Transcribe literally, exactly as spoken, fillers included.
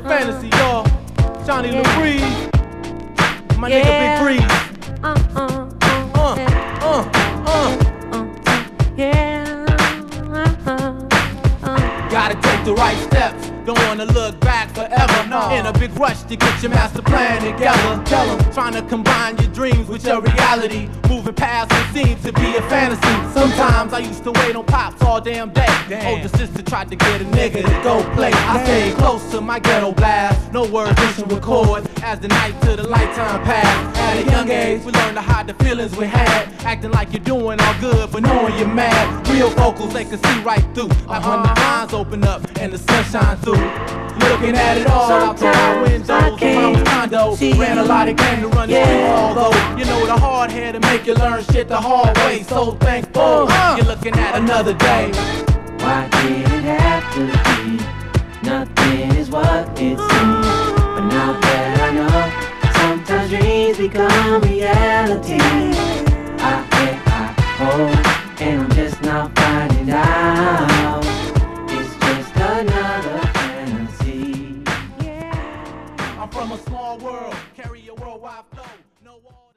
fantasy, y'all. Johnny Yeah. LaBreeze, my Yeah. nigga Big Breeze. Uh, uh, Uh, uh, uh. uh, yeah. Uh, uh. Gotta take the right steps. Don't wanna look back forever. No. In a big rush to get your master plan together. Tell 'em, trying to combine your dreams with your reality. Moving past what seems to be a fantasy. Sometimes I used to wait on pops all damn day. Damn. Older sister tried to get a nigga to go play. I stayed close to my ghetto blast. No words, push and record. As the night to the lifetime passed. At a young age, we learned to hide the feelings we had. Acting like you're doing all good, but knowing you're mad. Real vocals they can see right through. Like when the blinds open up and the sun shines through. Looking at it all out through our windows of mama's condo. Ran a lot of game to run the street, although you know the hard head to make you learn shit the hard way. So thankful you're looking at another day. Why did it have to be? Nothing is what it seems. But now that I know, sometimes dreams become reality. I bet I hope, and I'm just now finding out. It's just another fantasy. I'm from a small world, carry a worldwide flow. No wall.